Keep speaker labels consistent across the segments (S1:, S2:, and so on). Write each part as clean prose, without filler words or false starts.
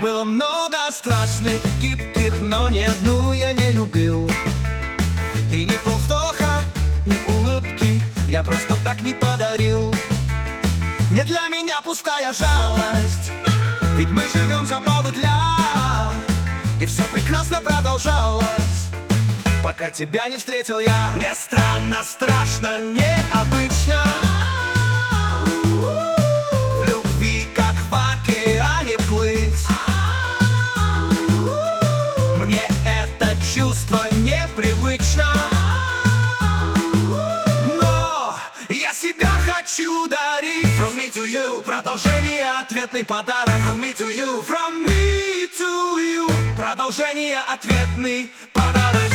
S1: Было много страшных, гибких, но ни одну я не любил. И ни полвздоха, ни улыбки я просто так не подарил. Не для меня пустая жалость, ведь мы живем за много для. И все прекрасно продолжалось, пока тебя не встретил я. Мне странно, страшно, необычно. В любви, как в океане плыть. Мне это чувство непривычно, но я себя хочу дарить. From me to you, продолжение, ответный подарок. From me to you, from me to you, продолжение, ответный подарок.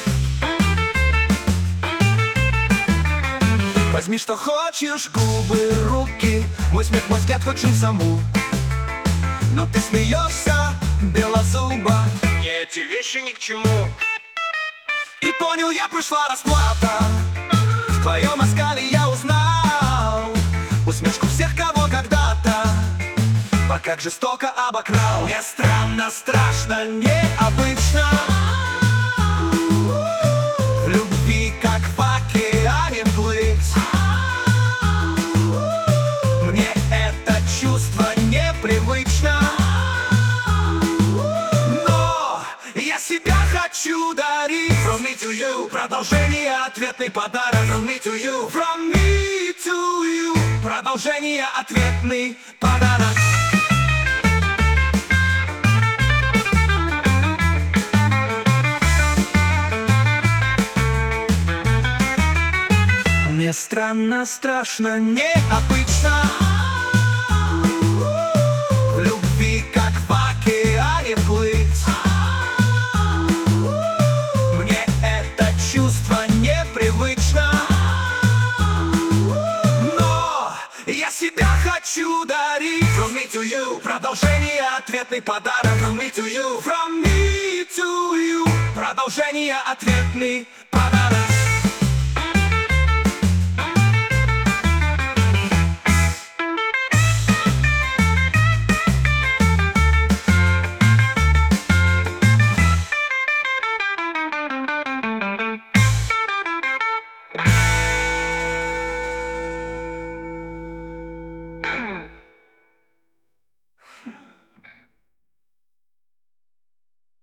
S1: Возьми, что хочешь, губы, руки, мой смех, мой взгляд, хоть жизнь саму. Но ты смеешься, белозуба, мне эти вещи ни к чему. И понял я, пришла расплата. В твоем оскале я узнал усмешку всех, кого когда-то как жестоко обокрал. Мне странно, страшно, необычно. В любви, как в океане плыть. Мне это чувство непривычно, но я себя хочу дарить. From me to you, продолжение, ответный подарок. From me to you, from me to you, продолжение, ответный подарок. Мне странно, страшно, необычно. В любви, как в океане плыть. Мне это чувство непривычно, но я себя хочу дарить. From me to you, продолжение, ответный подарок. From me to you, from me to you, продолжение, ответный подарок.